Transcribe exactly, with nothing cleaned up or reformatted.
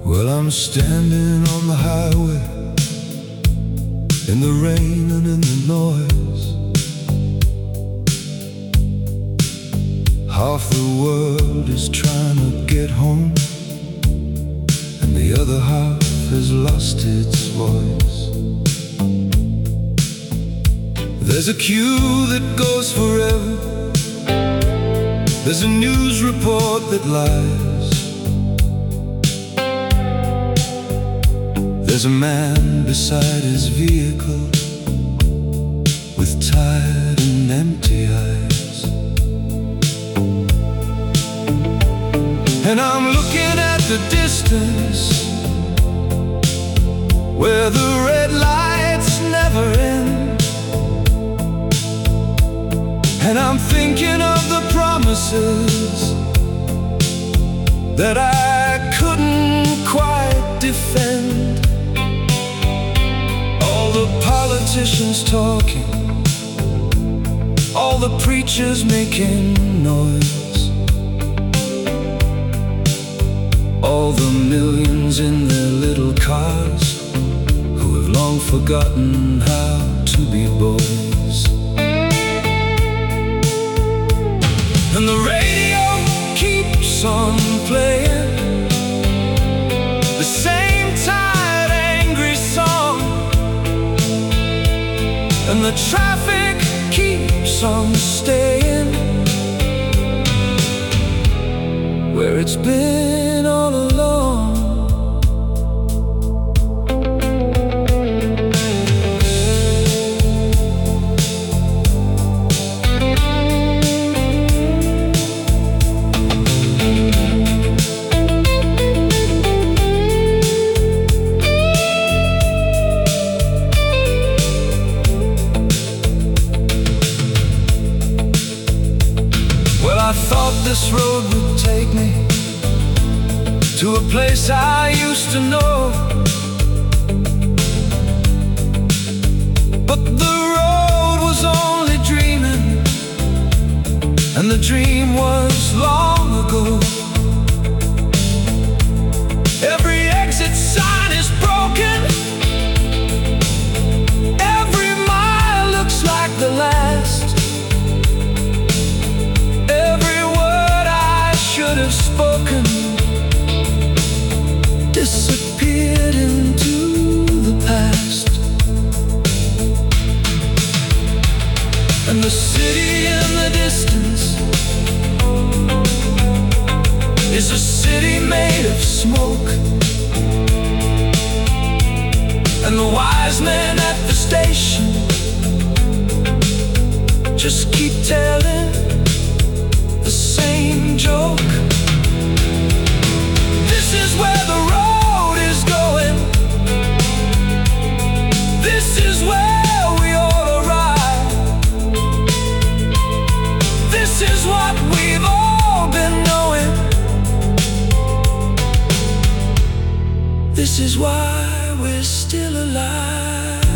Well, I'm standing on the highway, in the rain and in the noise. Half the world is trying to get home, and the other half has lost its voice. There's a queue that goes forever, there's a news report that lies, there's a man beside his vehicle with tired and empty eyes. And I'm looking at the distance where the red lights never end, and I'm thinking of the promises that I couldn't quite defend. All the politicians talking, all the preachers making noise, all the millions in their little cars who have long forgotten how to be boys. And the radio keeps on playing the same tired, angry song, and the traffic keeps on staying where it's been all along. I thought this road would take me to a place I used to know, but the road was only dreaming, and the dream was long ago. Every exit sign is broken, every mile looks like the last. Should have spoken disappeared into the past. And the city in the distance is a city made of smoke, and the wise men at the station just keep telling the same joke. This is where the road is going, this is where we all arrive, this is what we've all been knowing, this is why we're still alive.